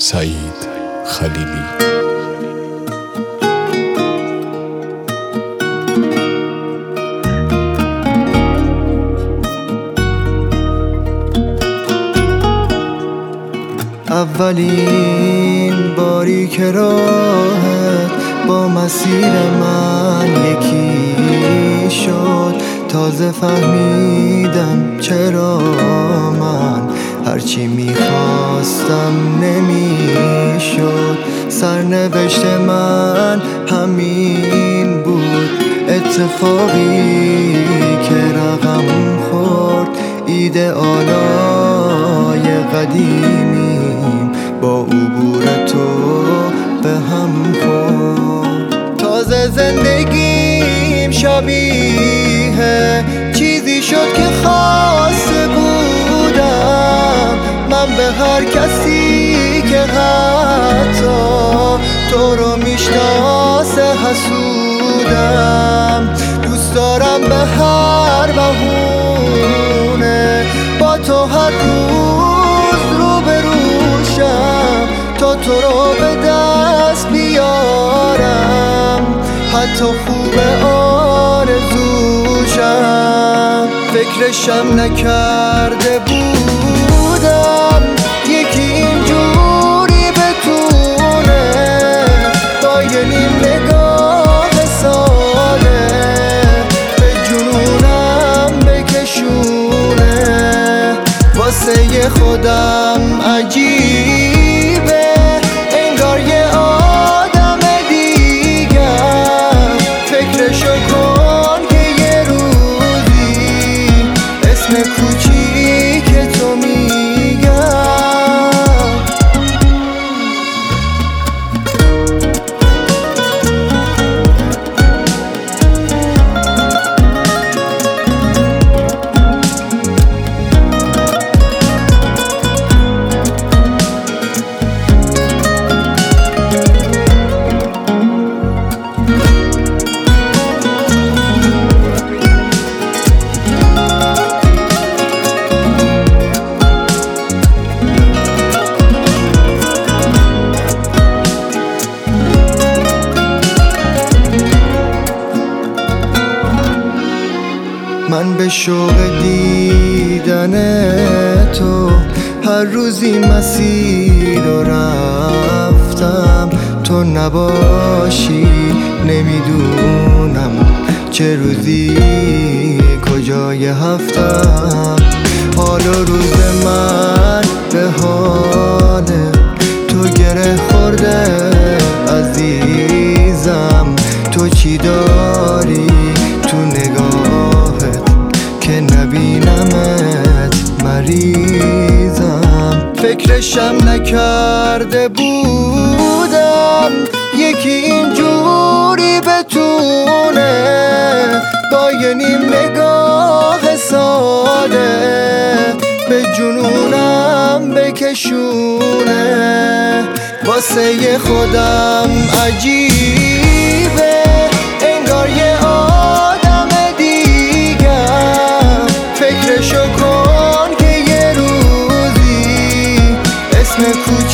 سعید خلیلی. اولین باری که راهت با مسیر من یکی شد، تازه فهمیدم چرا من هرچی میخواستم نمیشد. سرنوشت من همین بود، اتفاقی که رقم خورد. ایدئالای قدیمیم با عبور تو به هم خورد. تازه زندگیم شبیه چیزی شد که خواسته بودم من، به هر کسی که حتی تو رو میشناسه حسودم. دوست دارم به هر بهونه با تو هر روز روبروشم تا تو رو به دست بیارم، حتی خوب آرزوشم. فکرشم نکرده بودم یکی اینجوری بتونه با یه نیم نگاه ساده به جنونم بکشونه. واسه خودم عجیبه، انگار یه آدم دیگم. فکرشو کن که یه روزی اسم کوچیک تو میگم. من به شوق دیدن تو هر روزی مسیر رو رفتم. تو نباشی نمیدونم چه روزی کجای هفتم. حال و روز من به حال تو گره خورده عزیزم. تو چی داری تو نگاهت که نبینمت مریضم. فکرشم نکرده بودم یکی اینجوری بتونه با یه نیم نگاه ساده به جنونم بکشونه. واسه خودم عجیبه، انگار یه آدم دیگم. فکرشو کن که یه روزی اسم